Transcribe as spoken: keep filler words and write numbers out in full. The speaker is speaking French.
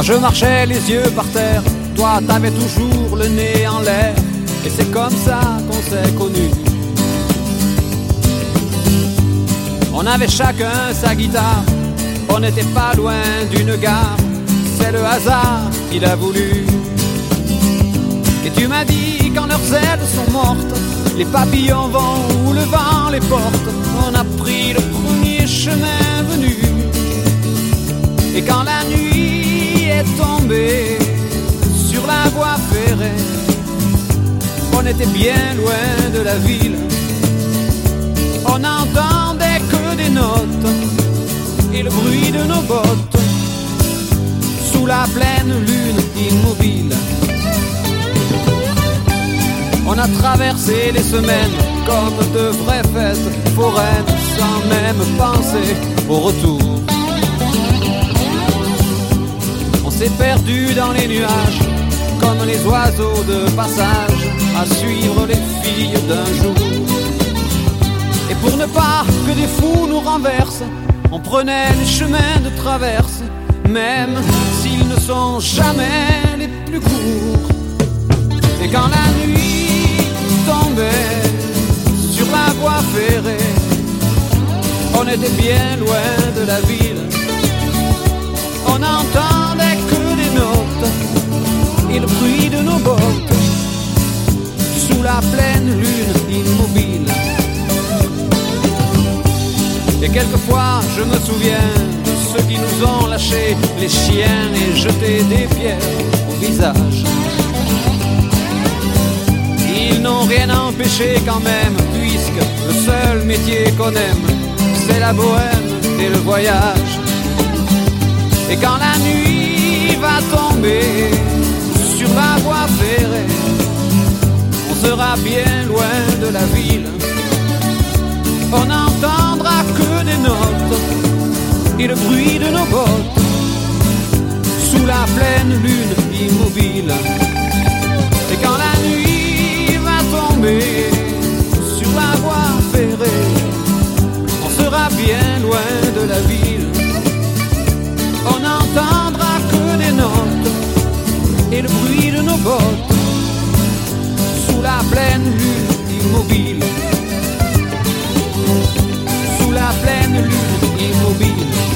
Moi je marchais les yeux par terre, toi t'avais toujours le nez en l'air. Et c'est comme ça qu'on s'est connus. On avait chacun sa guitare, on n'était pas loin d'une gare. C'est le hasard qui l'a voulu. Et tu m'as dit quand leurs ailes sont mortes, les papillons vont où le vent les porte. On a pris le premier chemin venu. Et quand la nuit est tombée sur la voie ferrée, on était bien loin de la ville. On n'entendait que des notes et le bruit de nos bottes sous la pleine lune immobile. On a traversé les semaines comme de vraies fêtes foraines, sans même penser au retour. On s'est perdu dans les nuages comme les oiseaux de passage à suivre les filles d'un jour. Et pour ne pas que des fous nous renversent, on prenait les chemins de traverse, même s'ils ne sont jamais les plus courts. Et quand la nuit tombait sur la voie ferrée, on était bien loin de la ville. On n'entendait que des notes et le bruit de nos bottes sous la pleine lune immobile. Et quelquefois je me souviens de ceux qui nous ont lâchés les chiens et jeté des pierres au visage. Ils n'ont rien empêché quand même, puisque le seul métier qu'on aime, c'est la bohème et le voyage. Et quand la nuit va tomber sur la voie ferrée, on sera bien loin de la ville. On n'entendra que des notes et le bruit de nos bottes sous la pleine lune immobile. Et quand la nuit va tomber sur la voie ferrée, on sera bien loin de la ville. On n'entendra que des notes et le bruit de nos bottes sous la pleine lune immobile. Sous la pleine lune immobile.